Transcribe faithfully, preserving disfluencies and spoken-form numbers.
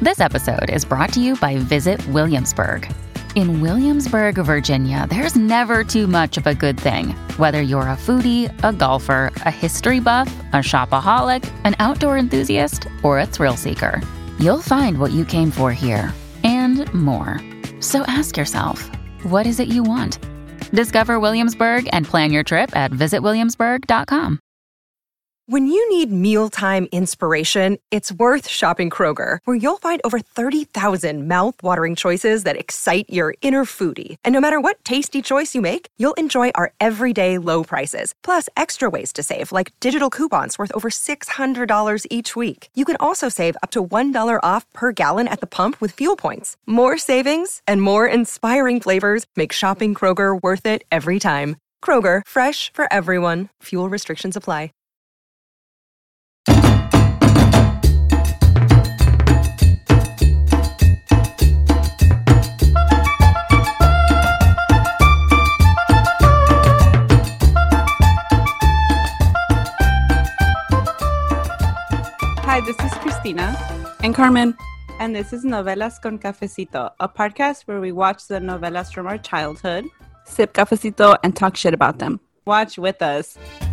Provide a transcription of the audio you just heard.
This episode is brought to you by Visit Williamsburg. In Williamsburg, Virginia, there's never too much of a good thing. Whether you're a foodie, a golfer, a history buff, a shopaholic, an outdoor enthusiast, or a thrill seeker, you'll find what you came for here and more. So ask yourself, what is it you want? Discover Williamsburg and plan your trip at visit williamsburg dot com. When you need mealtime inspiration, it's worth shopping Kroger, where you'll find over thirty thousand mouth-watering choices that excite your inner foodie. And no matter what tasty choice you make, you'll enjoy our everyday low prices, plus extra ways to save, like digital coupons worth over six hundred dollars each week. You can also save up to one dollar off per gallon at the pump with fuel points. More savings and more inspiring flavors make shopping Kroger worth it every time. Kroger, fresh for everyone. Fuel restrictions apply. Hi, this is Christina. And Carmen. And this is Novelas con Cafecito, a podcast where we watch the novelas from our childhood, Sip cafecito and talk shit about them. watch with us.